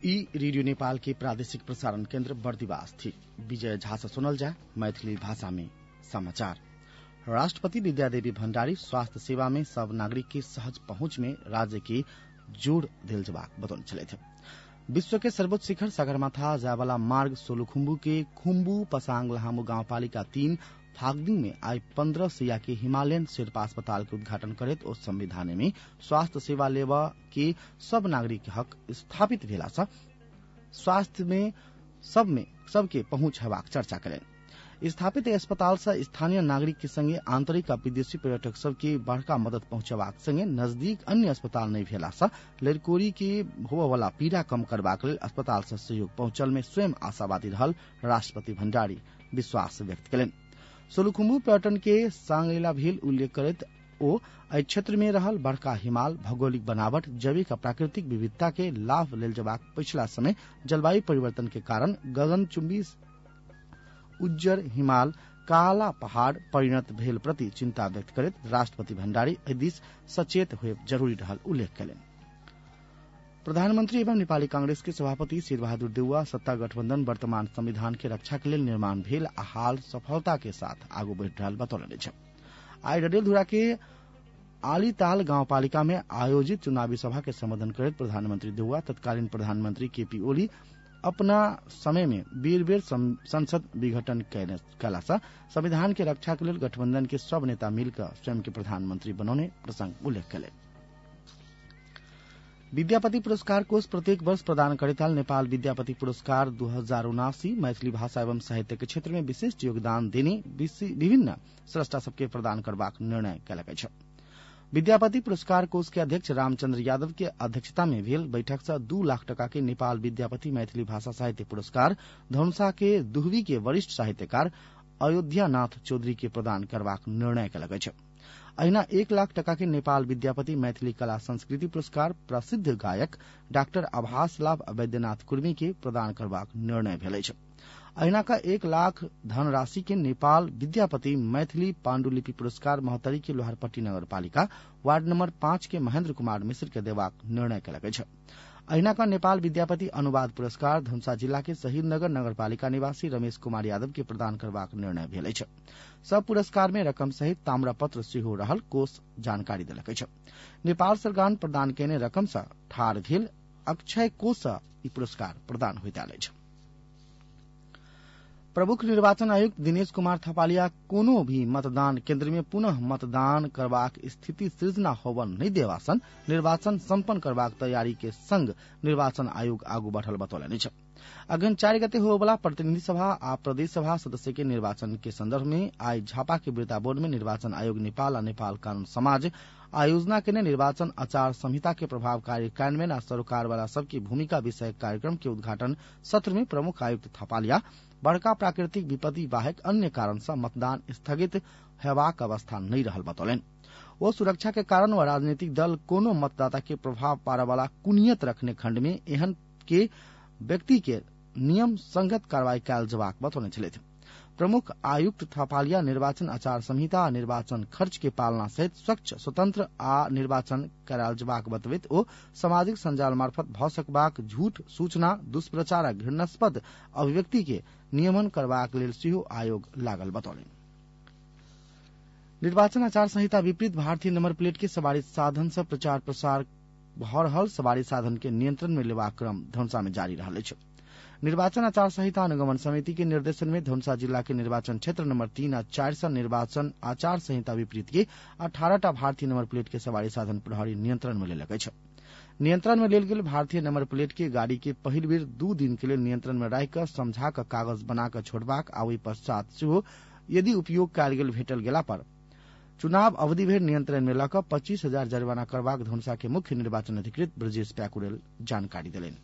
ई रेडियो नेपाल के प्रादेशिक प्रसारण केन्द्र बर्दिवास थी। विजय झा से सुनल जा मैथिली भाषा में समाचार। राष्ट्रपति विद्यादेवी भण्डारी स्वास्थ्य सेवा में सब नागरिक की सहज पहुंच में राज्य की जोड़ दिल जवाब बतौने चले थे। विश्व के सर्वोच्च शिखर सगरमाथा जायवाला मार्ग सोलुखुम्बु के खुम्बु पसाङ लामो गाउँपालिका 3 फागदिङ में आज 15 सिया के हिमालयन शेर्पा अस्पताल के उद्घाटन करेत ओ संविधान में स्वास्थ्य सेवा लेवा के सब नागरिक के हक स्थापित भेला से स्वास्थ्य में सबके पहुंच हेबाक चर्चा करें। स्थापित अस्पताल से स्थानीय नागरिक के संगे आंतरिक और विदेशी पर्यटक सबके बड़का मदद पहुंचेबाक संगे नजदीक अन्य अस्पताल नहीं भेला से लड़कोरी के होबे वाला पीड़ा कम करबाक लेल अस्पताल से सहयोग पहुंचल में स्वयं आशावादी रहल राष्ट्रपति भण्डारी विश्वास व्यक्त करें। सोलुखुम्बु पर्यटन के सांगेला भेल उल्लेख करत ओ एहि क्षेत्र में रहल बड़का हिमाल भौगोलिक बनावट जैविक और प्राकृतिक विविधता के लाभ लेल जबाक पिछला समय जलवायु परिवर्तन के कारण गगनचुंबी उज्जर हिमाल काला पहाड़ परिणत भेल प्रति चिंता व्यक्त करत राष्ट्रपति भण्डारी एहि दिस सचेत होय जरूरी रहल उल्लेख कयलनि। प्रधानमंत्री एवं नेपाली कांग्रेस के सभापति शेरबहादुर देउवा सत्ता गठबंधन वर्तमान संविधान के रक्षा के लिए निर्माण भेल आ हाल सफलता के साथ आगू बढ़ रहल बतौलनि छ। आई डडेलधुरा के आलीताल गाउँपालिका में आयोजित चुनावी सभा के संबोधन करत प्रधानमंत्री देउवा तत्कालीन प्रधानमंत्री केपी ओली अपना समय में बेर संसद विघटन कैला से संविधान के रक्षा के लिए गठबंधन के सब नेता मिलकर स्वयं के प्रधानमंत्री बनौने प्रसंग उल्लेख कले। विद्यापति पुरस्कार कोष प्रत्येक वर्ष प्रदान करेताल नेपाल विद्यापति पुरस्कार 2079 मैथिली भाषा एवं साहित्य के क्षेत्र में विशिष्ट योगदान देने विभिन्न स्रष्टा सबके प्रदान करबाक निर्णय कयलक अछि। विद्यापति पुरस्कार कोष के अध्यक्ष रामचंद्र यादव के अध्यक्षता में भेल बैठक से 2 लाख टका के नेपाल विद्यापति मैथिली भाषा साहित्य पुरस्कार धनुषा के दुहवी के वरिष्ठ साहित्यकार अयोध्यानाथ चौधरी के प्रदान करबाक निर्णय कयलक अछि। अहिना 1 लाख टका के नेपाल विद्यापति मैथिली कला संस्कृति पुरस्कार प्रसिद्ध गायक डाक्टर आभास लाभ वैद्यनाथ कुर्मी के प्रदान करबाक निर्णय भेल अछि। अहिना का 1 लाख धनराशि के नेपाल विद्यापति मैथिली पाण्डुलिपि पुरस्कार महोत्तरी के लोहारपट्टी नगरपालिका वार्ड नंबर 5 के महेन्द्र कुमार मिश्र के देबाक निर्णय कयलक अछि। अहिना का नेपाल विद्यापति अनुवाद पुरस्कार धनुषा जिला के शहीदनगर नगरपालिका निवासी रमेश कुमार यादव के प्रदान करबाक निर्णय भेल अछि। सब पुरस्कार में रकम सहित ताम्रपत्र सेहो रहल कोष जानकारी देलक अछि। नेपाल सरकार प्रदान केने रकम से ठाढ़ भेल अक्षय कोष से ई पुरस्कार प्रदान होइत आयल अछि। प्रमुख निर्वाचन आयुक्त दिनेश कुमार थपालिया कोनो भी मतदान केंद्र में पुनः मतदान करबाक स्थिति सृजना होबन नहीं देवासन निर्वाचन संपन्न करबाक तैयारी के संग निर्वाचन आयोग आगू बढ़ल बतौलनि छ। अगन 4 गते होबला प्रतिनिधि सभा आ प्रदेश सभा सदस्य के निर्वाचन के संदर्भ में आज झापा के वृत्ता बोर्ड में निर्वाचन आयोग नेपाल आ नेपाल कानून समाज आयोजना के निर्वाचन आचार संहिता के प्रभावकारी कार्यान्वयन आ सरोकार वाला सबकी भूमिका विषय कार्यक्रम के उद्घाटन सत्र में प्रमुख आयुक्त थपालिया बड़का प्राकृतिक विपत्ति बाहेक अन्य कारण से मतदान स्थगित हेबाक अवस्था नहीं रहल बतौलन। वो सुरक्षा के कारण व राजनीतिक दल कोनो मतदाता के प्रभाव पारे वाला कुनियत रखने खंड में एहन के व्यक्ति के नियम संगत कार्रवाई कयल जबाक बतौने छले। प्रमुख आयुक्त थपालिया निर्वाचन आचार संहिता आ निर्वाचन खर्च के पालना सहित स्वच्छ स्वतंत्र आ निर्वाचन करायल जबाक बतबैत ओ सामाजिक संजाल मार्फत भ सकबाक झूठ सूचना दुष्प्रचार आ घृणास्पद अभिव्यक्ति के नियमन करबाक लेल सेहो आयोग लागल बतौलनि। निर्वाचन आचार संहिता विपरीत भारतीय नंबर प्लेट के सवारी साधन से प्रचार प्रसार भ रहल सवारी साधन के नियंत्रण में लेबाक क्रम धनुषा में जारी रहल अछि। निर्वाचन आचार संहिता अनुगमन समिति के निर्देशन में धनुषा जिला के निर्वाचन क्षेत्र नंबर 3 आ 4 से निर्वाचन आचार संहिता विपरीत के 18टा भारतीय नंबर प्लेट के सवारी साधन प्रहरी नियंत्रण में लेलक अछि। नियंत्रण में लेल गेल भारतीय नंबर प्लेट के गाड़ी के पहिल बेर 2 दिन के लिए नियंत्रण में राखि कऽ समझा कऽ कागज बना कऽ छोड़बाक आ ओहि पश्चात सेहो यदि उपयोग कयल गेल भेटल गेला पर चुनाव अवधि भर नियंत्रण में लऽ कऽ 25,000 जरिमाना करबाक धनुषा के मुख्य निर्वाचन अधिकृत ब्रजेश प्याकुरेल जानकारी देलनि।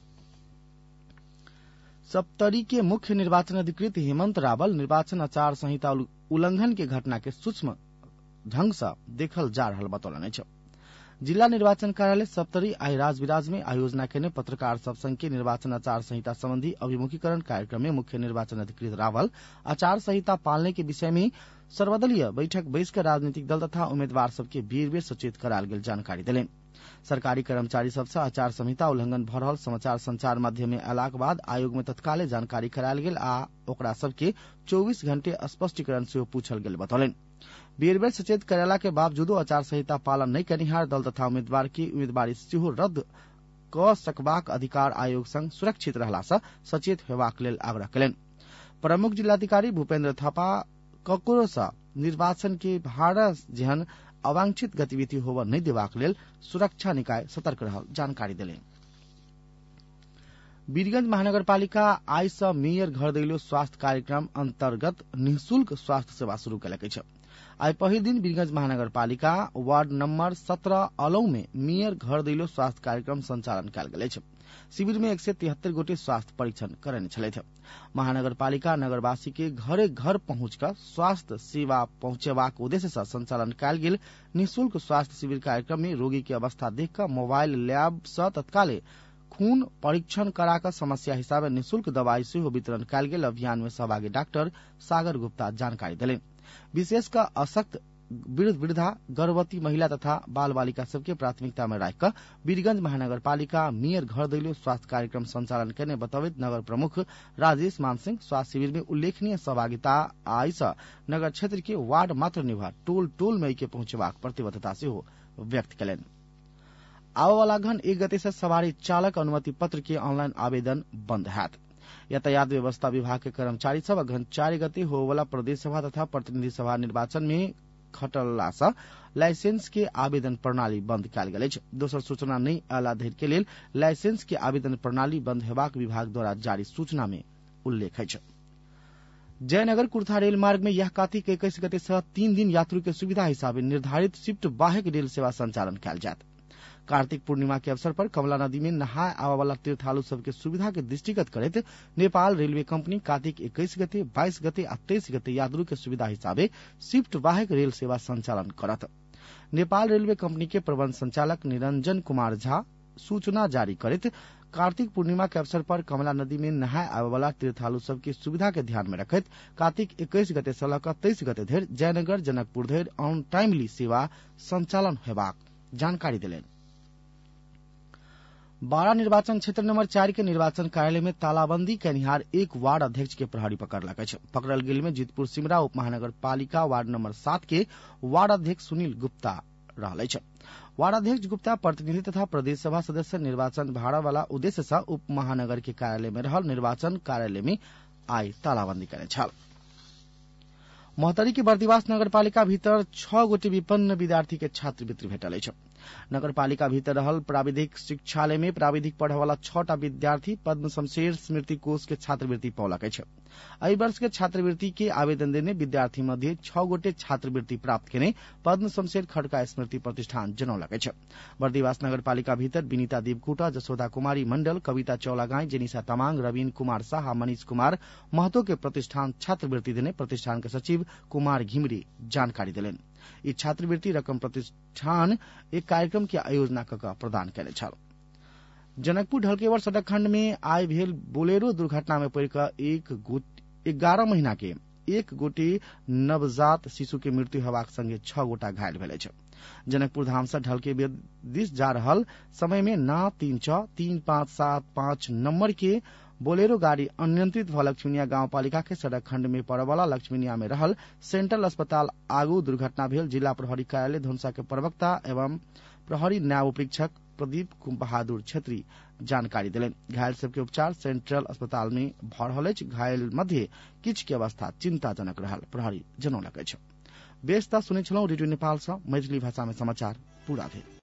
सप्तरी के मुख्य निर्वाचन अधिकृत हेमंत रावल निर्वाचन आचार संहिता उल्लंघन के घटना के सूक्ष्म ढंग से देखल जा रहल बतौलनि छ। जिला निर्वाचन कार्यालय सप्तरी आई राजविराज में आयोजना केने पत्रकार सब संघ के निर्वाचन आचार संहिता संबंधी अभिमुखीकरण कार्यक्रम में मुख्य निर्वाचन अधिकृत रावल आचार संहिता पालने के विषय में सर्वदलीय बैठक बैसकर राजनीतिक दल तथा उम्मीदवार सबके बेर बेर सचेत करायल गेल जानकारी देलनि। सरकारी कर्मचारी सबसे आचार संहिता उल्लंघन भ रहल समाचार संचार माध्यम में अयलाक बाद आयोग में तत्काले जानकारी करायल गेल आ ओकरा सबके 24 घंटे स्पष्टीकरण सेहो पूछल गेल बतौलनि। बेर बेर सचेत करेला के बावजूदो आचार संहिता पालन नहीं करनिहार दल तथा उम्मीदवार की उम्मीदवारी सेहो रद्द क सकबाक अधिकार आयोग संग सुरक्षित रहला सँ सचेत हेबाक लेल आग्रह कयलनि। प्रमुख जिलाधिकारी भूपेन्द्र थापा ककरो सँ निर्वाचन के भाड़ा जेहन अवांछित गतिविधि होबय नहीं देबाक लेल सुरक्षा निकाय सतर्क रहल जानकारी देलनि। वीरगंज महानगरपालिका आइ सँ मेयर घर दैलो स्वास्थ्य कार्यक्रम अंतर्गत निःशुल्क स्वास्थ्य सेवा शुरू कयलक अछि। आई पहिल दिन वीरगंज महानगरपालिका वार्ड नंबर 17 अलौ में मेयर घर दैलो स्वास्थ्य कार्यक्रम संचालन कयल गेल अछि। शिविर में 173 गोटे स्वास्थ्य परीक्षण करने छलथि। महानगरपालिका नगरवासी के घरे घर पहुंच कर स्वास्थ्य सेवा पहुंचेबाक उद्देश्य से संचालन कयल गेल निःशुल्क स्वास्थ्य शिविर कार्यक्रम में रोगी की अवस्था देख कर मोबाइल लैब से तत्काले खून परीक्षण कराकर समस्या हिसाबे निःशुल्क दवाई सेहो वितरण कयल गेल। अभियान में सहभागी डॉक्टर सागर गुप्ता जानकारी देलनि। विशेषकर अशक्त वृद्धा गर्भवती महिला तथा बाल बालिका सबके प्राथमिकता में राखकर वीरगंज महानगरपालिका मेयर घर दैलो स्वास्थ्य कार्यक्रम संचालन करने बतौत नगर प्रमुख राजेश मानसिंह स्वास्थ्य शिविर में उल्लेखनीय सहभागिता आई सँ नगर क्षेत्र के वार्ड मात्र निभा टोल टोल में के पहुंचबाक प्रतिबद्धता सेहो व्यक्त कयलनि। आबय वाला घन 1 गते से सवारी चालक अनुमति पत्र के ऑनलाइन आवेदन बंद हैत। यातायात व्यवस्था विभाग के कर्मचारी सब घन 4 गते होवला प्रदेश सभा तथा प्रतिनिधि सभा निर्वाचन में खटला सँ लाइसेंस के आवेदन प्रणाली बंद कयल गेल अछि। दोसर सूचना नहीं अयला धरि के लेल लाइसेंस के आवेदन प्रणाली बंद हेबाक विभाग द्वारा जारी सूचना में उल्लेख अछि। जयनगर कुर्था रेल मार्ग में यह कार्तिक 21 गते से 3 दिन यात्री के सुविधा हिसाबे निर्धारित शिफ्ट बाहेक रेल सेवा संचालन कयल जायत। कार्तिक पूर्णिमा के अवसर पर कमला नदी में नहाय आवा वाला तीर्थालु सबके सुविधा के दृष्टिगत करैत नेपाल रेलवे कंपनी कार्तिक 21 गते 22 गते आ 23 गते यात्रु के सुविधा हिसाबे शिफ्ट बाहेक रेल सेवा संचालन करत। नेपाल रेलवे कंपनी के प्रबंध संचालक निरंजन कुमार झा सूचना जारी करैत कार्तिक पूर्णिमा के अवसर पर कमला नदी में नहाय आवे वाला तीर्थालु सबके सुविधा के ध्यान में रखैत कार्तिक 21 गते से लऽ 23 गते धरि जयनगर जनकपुर धरि ऑन टाइमली सेवा संचालन हेबाक जानकारी देलनि। बारा निर्वाचन क्षेत्र नंबर 4 के निर्वाचन कार्यालय में तालाबंदी कनिहार एक वार्ड अध्यक्ष के प्रहरी पकड़लक अछि। पकड़ल गेल में जीतपुर सिमरा उप महानगरपालिका वार्ड नंबर 7 के वार्ड अध्यक्ष सुनील गुप्ता रहल अछि। वार्ड अध्यक्ष गुप्ता प्रतिनिधि तथा प्रदेश सभा सदस्य निर्वाचन भाड़ा वाला उद्देश्य से उप महानगर के कार्यालय में रहल निर्वाचन कार्यालय में आई तालाबंदी कयने छल। मोहतरी के बर्दिवास नगरपालिका भीतर 6 गोटे विपन्न विद्यार्थी के छात्रवृत्ति भेटल अछि। नगरपालिका भीतर रहल प्राविधिक शिक्षालय में प्राविधिक पढ़े वाला 6टा विद्यार्थी पद्म शमशेर स्मृति कोष के छात्रवृत्ति पौलक अछि। एहि वर्ष के छात्रवृत्ति के आवेदन देने विद्यार्थी मध्य 6 गोटे छात्रवृत्ति प्राप्त केने पद्म शमशेर खड़का स्मृति प्रतिष्ठान जनौलक अछि। बर्दिवास नगरपालिका भीतर विनीता देवकोटा, जसोदा कुमारी मंडल, कविता चौलागाई, जेनिसा तमांग, रवीन कुमार शाह, मनीष कुमार महतो के प्रतिष्ठान छात्रवृत्ति देने प्रतिष्ठान के सचिव कुमार घिमरी जानकारी देलनि। ई छात्रवृत्ति रकम प्रतिष्ठान एक कार्यक्रम के आयोजना कऽ प्रदान कयने छल। जनकपुर ढलकेवर सड़क खंड में आइ भेल बोलेरो दुर्घटना में पड़ि कऽ 11 महीना के एक गोटे नवजात शिशु के मृत्यु हेबाक संगे 6 गोटा घायल भेल अछि। जनकपुर धाम से ढलकेवर दिस जा रहल समय में ना 363575 नंबर के बोलेरो गाड़ी अनियंत्रित भ लक्ष्मीनिया गांवपालिका के सड़क खंड में पड़े वाला लक्ष्मीनिया में रहल सेंट्रल अस्पताल आगू दुर्घटना भेल। जिला प्रहरी कार्यालय धनुषा के प्रवक्ता एवं प्रहरी न्याय परीक्षक प्रदीप बहादुर छेत्री जानकारी देलनि। घायल सबके उपचार सेंट्रल अस्पताल में भ रहल अछि। घायल मध्य किछ के अवस्था चिंताजनक रहल प्रहरी जनौलक अछि। बेस सुनै छलहुँ रेडियो नेपाल सँ मैथिली भाषा में समाचार पूरा भेल।